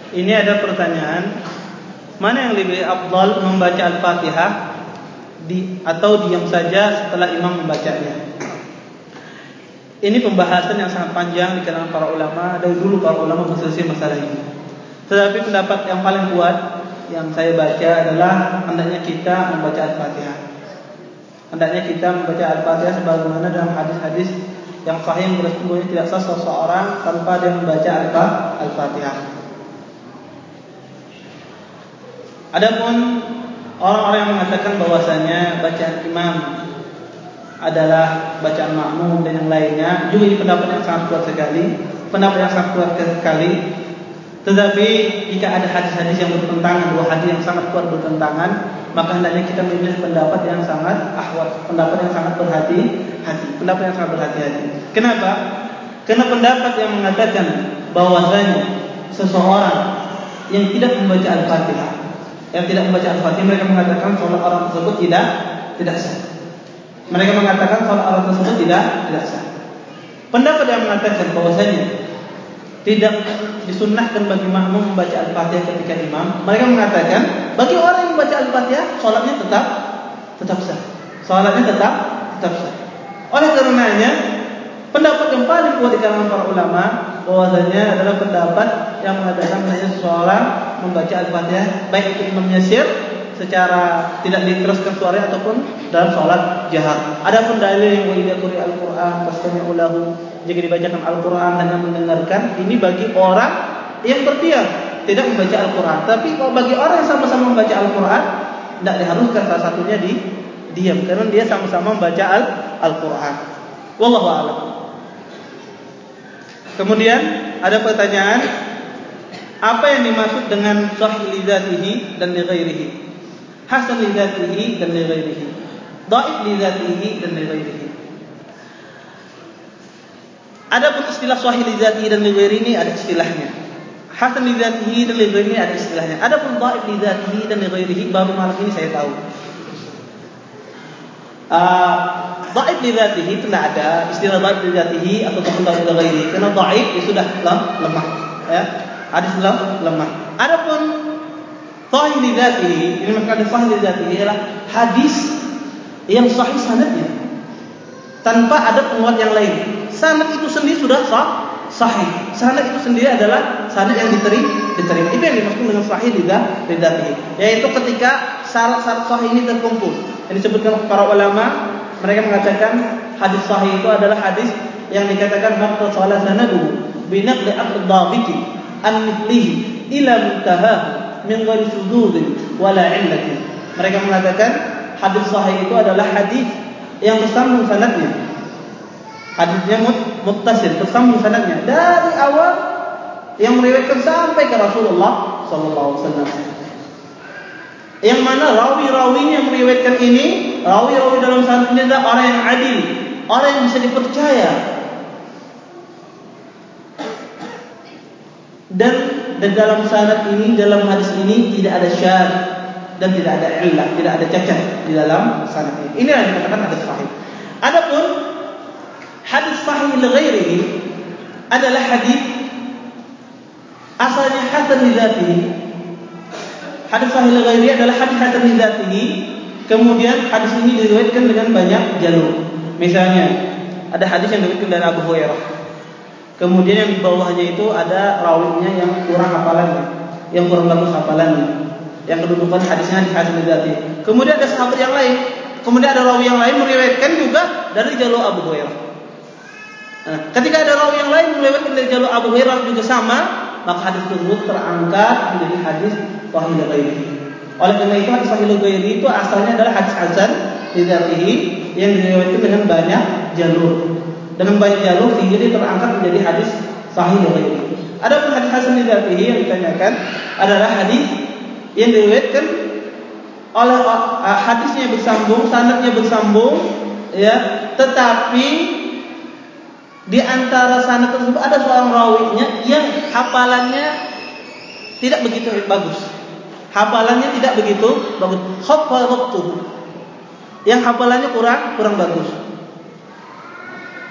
Ini ada pertanyaan, mana yang lebih afdal, membaca Al-Fatihah atau diam saja setelah imam membacanya? Ini pembahasan yang sangat panjang di kalangan para ulama. Dari dulu para ulama berselisih masalah ini. Tetapi pendapat yang paling kuat yang saya baca adalah hendaknya kita membaca Al-Fatihah. Hendaknya kita membaca Al-Fatihah sebagaimana dalam hadis-hadis yang sahih yang bersungguhnya tidak sah seseorang tanpa dia membaca Al-Fatihah. Adapun orang-orang yang mengatakan bahwasanya bacaan imam adalah bacaan makmum dan yang lainnya, juga ini pendapat yang sangat kuat sekali. Tetapi jika ada hadis-hadis yang bertentangan, dua hadis yang sangat kuat bertentangan, maka hendaknya kita memilih pendapat yang sangat ahwat, pendapat yang sangat berhati-hati. Kenapa? Karena pendapat yang mengatakan bahwasanya seseorang yang tidak membaca Al-Fatihah, mereka mengatakan salat orang tersebut tidak sah. Mereka mengatakan salat orang tersebut tidak sah. Pendapat yang mengatakan bahwasanya tidak disunnahkan bagi makmum membaca Al-Fatihah ketika imam, mereka mengatakan bagi orang yang membaca Al-Fatihah salatnya tetap sah. Oleh karenanya pendapat yang paling kuat di kalangan para ulama bahwasanya adalah pendapat yang mengatakan bahwa seseorang membaca Al-Fatihah baik itu imamnya sir secara tidak dikeraskan suaranya ataupun dalam salat jahar. Adapun dalil yang wa'idha quri al-Qur'an fastami'u lahu, jika dibacakan Al-Quran dengan mendengarkan, ini bagi orang yang berdiam tidak membaca Al-Quran. Tapi kalau bagi orang yang sama-sama membaca Al-Quran, tidak diharuskan salah satunya diam, karena dia sama-sama membaca Al-Quran. Wallahu a'lam. Kemudian ada pertanyaan, apa yang dimaksud dengan sahih li dzatihi dan li ghairihi, hasan li dzatihi dan li ghairihi, dhaif li dzatihi dan li ghairihi? Adapun istilah sahih li dzatihi dan li ghairihi ini ada istilahnya. Hasan li dzatihi dan li ghairihi ada istilahnya. Adapun dhaif li dzatihi dan li ghairihi baru malam ini saya tahu. Dhaif li dzatihi itu tidak ada istilah dhaif li dzatihi atau dhaif li ghairihi, karena dhaif itu sudah lemah, ya. Hadis lemah. Adapun sahih li dzatihi, ini maksudnya sahih li dzatihi adalah hadis yang sahih sanadnya tanpa ada penguat yang lain. Sanad itu sendiri sudah sahih. Sanad itu sendiri adalah sanad yang diterima. Itu yang dimaksud dengan sahih li dzatihi, yaitu ketika syarat-syarat sahih ini terkumpul. Yang disebutkan para ulama, mereka mengatakan hadis sahih itu adalah hadis yang dikatakan maqta salah sanadu bi naqli aqd-dhabiti an mithlihi ila muntahahu min ghairi sududin wala illatin. Mereka mengatakan hadis sahih itu adalah hadis yang bersambung sanadnya. Hadisnya muttasil, bersambung sanadnya dari awal yang meriwayatkan sampai ke Rasulullah sallallahu alaihi wasallam. Yang mana rawi-rawinya yang meriwayatkan ini, rawi-rawi dalam sanad ini adalah orang yang adil, orang yang bisa dipercaya. Dan dalam sanad ini, dalam hadis ini tidak ada syadz dan tidak ada illah, tidak ada cacat di dalam sanad ini. Ini yang dikatakan hadis sahih. Adapun hadis sahih li ghairihi adalah hadis asalnya hasan li dzatihi. Hadis sahih li ghairihi adalah hadis hasan li dzatihi, kemudian hadis ini diriwayatkan dengan banyak jalur. Misalnya ada hadis yang diriwayatkan dari Abu Hurairah, kemudian yang di bawahnya itu ada rawinya yang kurang hafalannya, yang kurang bagus hafalannya, yang kedudukan hadisnya di hasan li dzatihi. Kemudian ada sahabat yang lain, kemudian ada rawi yang lain meriwayatkan juga dari jalur Abu Hurairah. Nah, ketika ada rawi yang lain meriwayatkan dari jalur Abu Hurairah juga sama, maka hadis tersebut terangkat menjadi hadis sahih li ghairihi. Oleh karena itu hadis sahih li ghairihi itu asalnya adalah hadis hasan li dzatihi yang diriwayatkan dengan banyak jalur. Dengan banyak jalur sehingga dia terangkat menjadi hadis sahih li ghairihi. Adapun hadis hasan li dzatihi yang ditanyakan adalah hadis yang diriwayatkan oleh hadisnya bersambung, sanadnya bersambung, ya, tetapi di antara sanad tersebut ada seorang rawinya yang hafalannya tidak begitu bagus. Hafalannya tidak begitu bagus. Hafalatu. Yang hafalannya kurang bagus.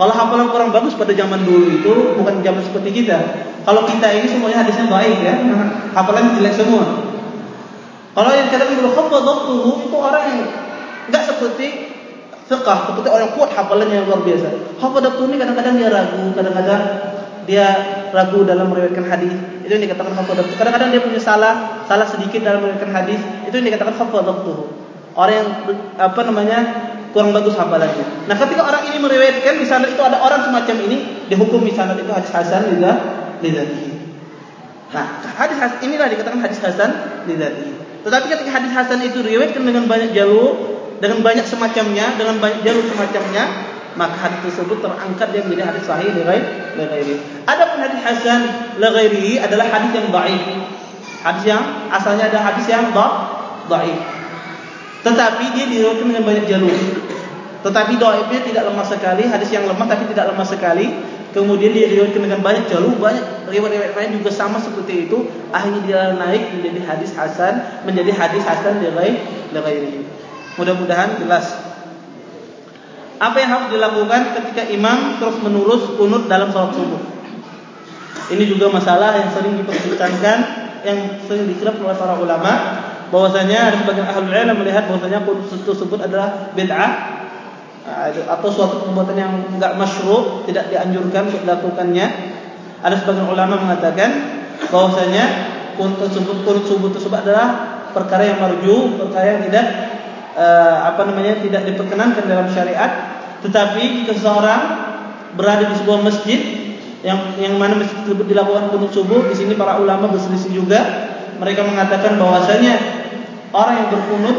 Kalau hafalan kurang bagus pada zaman dulu itu bukan zaman seperti kita. Kalau kita ini semuanya hadisnya baik ya, hafalan jelek semua. Kalau yang dikatakan dulu hafadzatuhu itu orang yang enggak seperti fiqh, seperti orang kuat hafalannya luar biasa. Hafadzatuhu ini kadang-kadang dia ragu, kadang-kadang dia ragu dalam meriwayatkan hadis. Itu yang dikatakan hafadzatuhu. Kadang-kadang dia punya salah sedikit dalam meriwayatkan hadis. Itu yang dikatakan hafadzatuhu. Orang yang kurang bagus hafalannya. Nah, ketika orang ini meriwayatkan di sanad itu ada orang semacam ini, dihukum di sanad itu hadis hasan lidzatihi. Nah, hadis hasan inilah dikatakan hadis hasan lidzatihi. Tetapi ketika hadis hasan itu diriwayatkan dengan banyak jalur, dengan banyak semacamnya, dengan banyak jalur semacamnya, maka hadis tersebut terangkat dia menjadi hadis sahih li ghairihi. Adapun hadis hasan li ghairihi adalah hadis yang dhaif. Hadis yang asalnya ada hadis yang dhaif. Tetapi dia diriwayatkan dengan banyak jalur. Tetapi dhaifnya tidak lemah sekali, hadis yang lemah tapi tidak lemah sekali. Kemudian dia diriwayatkan dengan banyak jalur, banyak riwayat-riwayat lain juga sama seperti itu. Akhirnya dia naik menjadi hadis hasan li ghairihi. Mudah-mudahan jelas. Apa yang harus dilakukan ketika imam terus-menerus kunut dalam salat subuh? Ini juga masalah yang sering diperbincangkan, yang sering dikhilaf oleh para ulama. Bahwasanya ada sebagian ahlul ilm melihat bahwasanya kunut tersebut adalah bid'ah atau suatu perbuatan yang enggak masyru', tidak dianjurkan untuk dilakukannya. Ada sebagian ulama mengatakan bahwasanya kunut subuh tersebut adalah perkara yang marju, perkara yang tidak diperkenankan dalam syariat. Tetapi jika seseorang berada di sebuah masjid yang mana masjid tersebut dilakukan kunut subuh, di sini para ulama berselisih juga. Mereka mengatakan bahwasanya orang yang berkunut,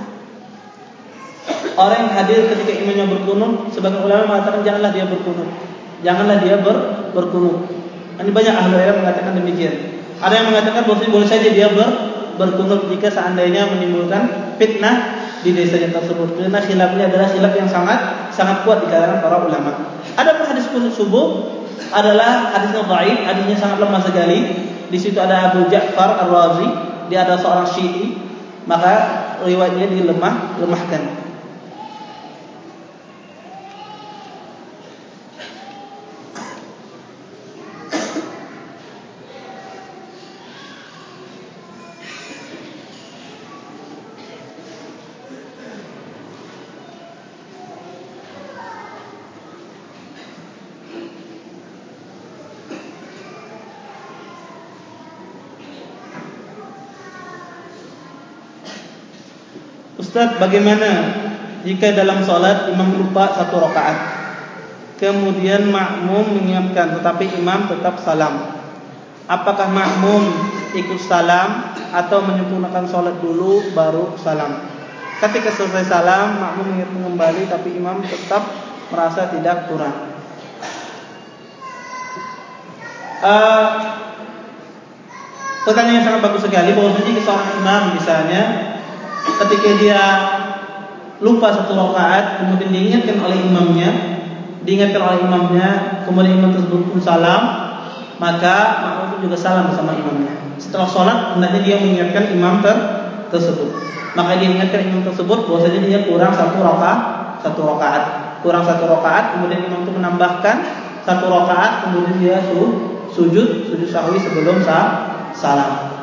orang yang hadir ketika imamnya berkunut, sebagian ulama mengatakan janganlah dia berkunut. Ini banyak ahli ilmu mengatakan demikian. Ada yang mengatakan bahwasanya boleh saja dia berkunut jika seandainya menimbulkan fitnah di desanya tersebut. Karena khilafnya adalah khilaf yang sangat kuat di kalangan para ulama. Adapun hadis kunut subuh adalah hadisnya dhaif, hadisnya sangat lemah sekali. Di situ ada Abu Ja'far Ar-Razi, dia adalah seorang Syi'i, maka riwayatnya dilemahkan. Ustaz, bagaimana jika dalam sholat imam lupa satu rakaat, kemudian makmum mengingatkan tetapi imam tetap salam? Apakah makmum ikut salam atau menyempurnakan sholat dulu baru salam? Ketika selesai salam, makmum mengingatkan kembali tapi imam tetap merasa tidak kurang. Pertanyaan yang sangat bagus sekali. Bahwasanya jika seorang imam misalnya ketika dia lupa satu rakaat, kemudian diingatkan oleh imamnya, kemudian imam tersebut pun salam, maka makmum juga salam bersama imamnya. Setelah sholat, hendaknya dia mengingatkan imam tersebut. Maka dia ingatkan imam tersebut bahwasanya dia kurang satu rakaat, kemudian imam itu menambahkan satu rakaat, kemudian dia sujud sahwi sebelum salam.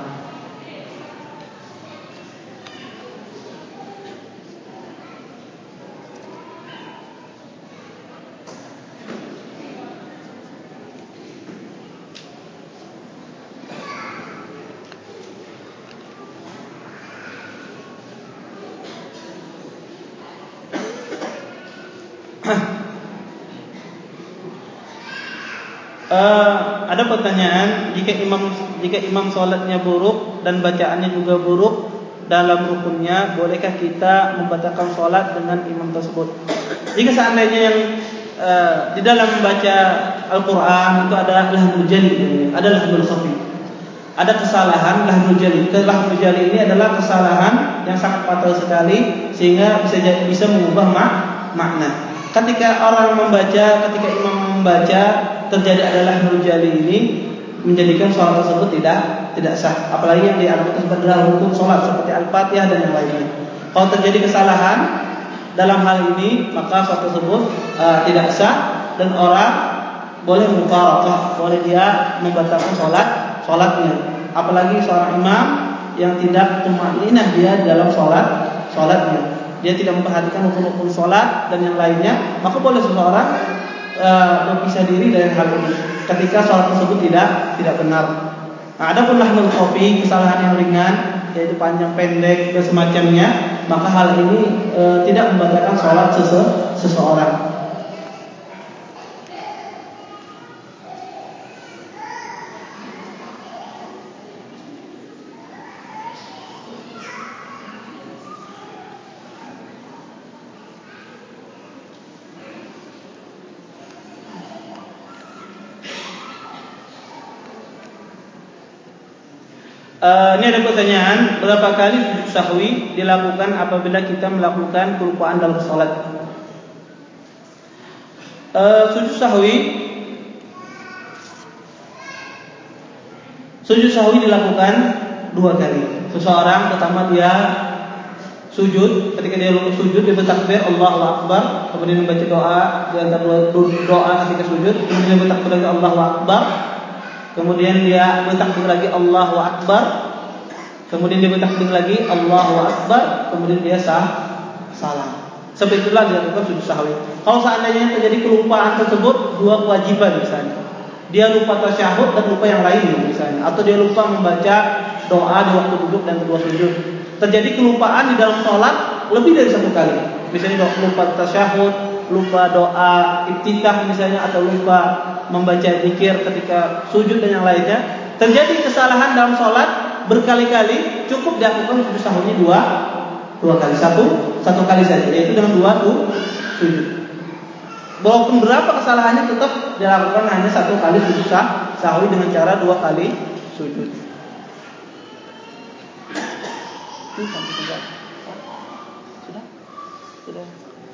Ada pertanyaan, jika imam sholatnya buruk dan bacaannya juga buruk dalam rukunnya, bolehkah kita membatalkan sholat dengan imam tersebut? Jika seandainya yang di dalam membaca Al-Quran itu ada lahmul jali, ada lahmul khafi, ada kesalahan lahmul jali. Lahmul jali ini adalah kesalahan yang sangat fatal sekali sehingga bisa mengubah makna. Ketika imam membaca terjadi adalah lahmul jali ini, menjadikan sholat tersebut tidak sah. Apalagi yang dianggap adalah rukun sholat seperti Al-Fatihah dan yang lainnya. Kalau terjadi kesalahan dalam hal ini, maka sholat tersebut tidak sah. dan orang boleh mufaraqah, boleh dia membatalkan sholatnya. Apalagi seorang imam yang tidak tumaninah dia dalam sholatnya, dia tidak memperhatikan rukun-rukun sholat dan yang lainnya, maka boleh seseorang berpisah diri dari hal ini ketika sholat tersebut tidak benar. Nah, adapun lahnul khafi, kesalahan yang ringan, yaitu panjang pendek dan semacamnya, maka hal ini tidak membatalkan sholat seseorang. Ini ada pertanyaan, berapa kali sujud sahwi dilakukan apabila kita melakukan kelupaan dalam sholat? Sujud sahwi dilakukan 2 kali. Seseorang pertama dia sujud, ketika dia sujud dia bertakbir Allahu Akbar, kemudian membaca doa di antara doa ketika sujud, kemudian dia bertakbir lagi Allahu Akbar. Kemudian dia bertakbir lagi Allahu Akbar. Kemudian dia bertakbir lagi Allahu Akbar. Kemudian dia salam. Seperti itulah dilakukan sujud sahwi. Kalau seandainya terjadi kelupaan tersebut, 2 kewajiban misalnya. Dia lupa tasyahud dan lupa yang lainnya misalnya, atau dia lupa membaca doa di waktu duduk dan kedua sujud. Terjadi kelupaan di dalam sholat lebih dari 1 kali. Misalnya lupa tasyahud, lupa doa iftitah misalnya, atau lupa membaca zikir ketika sujud dan yang lainnya. Terjadi kesalahan dalam sholat berkali-kali, cukup dilakukan sujud sahwinya 2 kali. Satu kali saja, yaitu dengan 2 sujud. Walaupun berapa kesalahannya, tetap dilakukan hanya 1 kali sujud sahwi dengan cara 2 kali sujud. Sudah.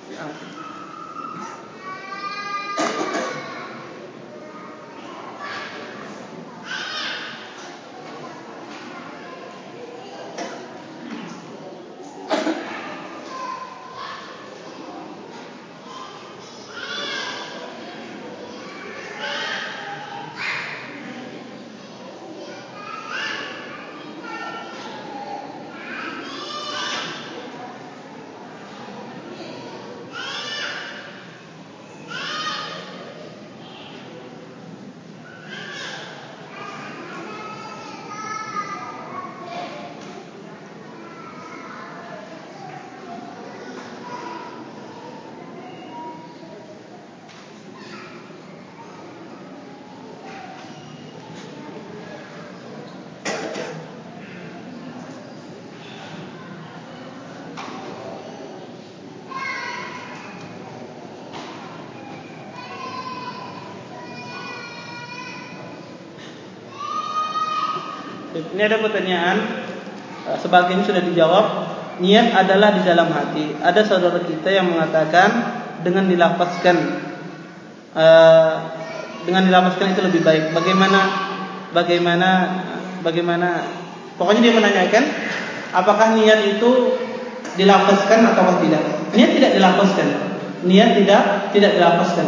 Ini ada pertanyaan, sebagian sudah dijawab. Niat adalah di dalam hati. Ada saudara kita yang mengatakan dengan dilafazkan itu lebih baik. Bagaimana? Pokoknya dia menanyakan apakah niat itu dilafazkan atau tidak. Niat tidak dilafazkan. Tidak dilafazkan.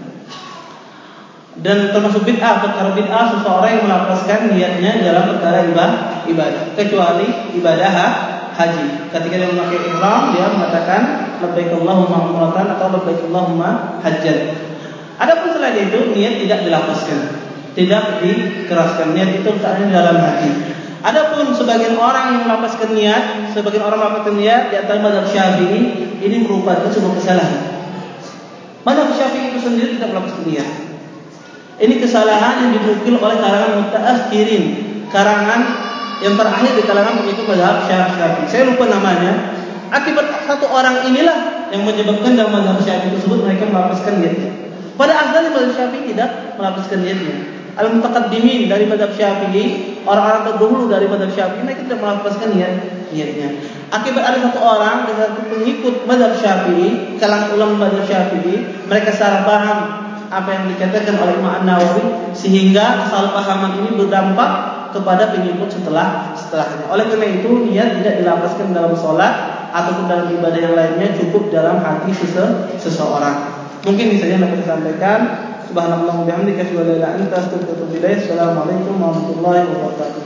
Dan termasuk bid'ah, perkara bid'ah seseorang yang melafazkan niatnya dalam perkara ibadah, kecuali ibadah haji. Ketika dia memakai ihram, dia mengatakan labbaik Allahumma umratan atau labbaik Allahumma hajjan. Adapun selain itu, niat tidak dilafazkan, tidak dikeraskan. Niat itu letaknya dalam hati. Adapun sebagian orang yang melafazkan niat, di antara mazhab Syafi'i, ini merupakan sebuah kesalahan. Mazhab Syafi'i itu sendiri tidak melafazkan niat. Ini kesalahan yang dinukil oleh kalangan mutaakhirin, karangan yang terakhir di kalangan pengikut mazhab Syafi'i. Saya lupa namanya. Akibat satu orang inilah yang menyebabkan dalam mazhab Syafi'i tersebut mereka melafazkan niatnya. Pada asalnya mazhab Syafi'i tidak melafazkan niatnya. Al-mutaqaddimin dari mazhab Syafi'i, orang-orang terdahulu dari mazhab Syafi'i, mereka tidak melafazkan niatnya. Akibat ada satu orang dan satu pengikut mazhab Syafi'i, kalangan ulama mazhab Syafi'i, mereka salah paham apa yang dikatakan oleh Imam An-Nawawi, sehingga kesalahpahaman ini berdampak kepada pengikut setelahnya. Oleh karena itu, niat tidak dilafazkan dalam sholat ataupun dalam ibadah yang lainnya, cukup dalam hati seseorang. Mungkin ini saja yang dapat saya sampaikan. Subhanallah wa bihamdika asyhadu an la ilaha illa anta astaghfiruka wa atubu ilaik. Assalamualaikum warahmatullahi wabarakatuh.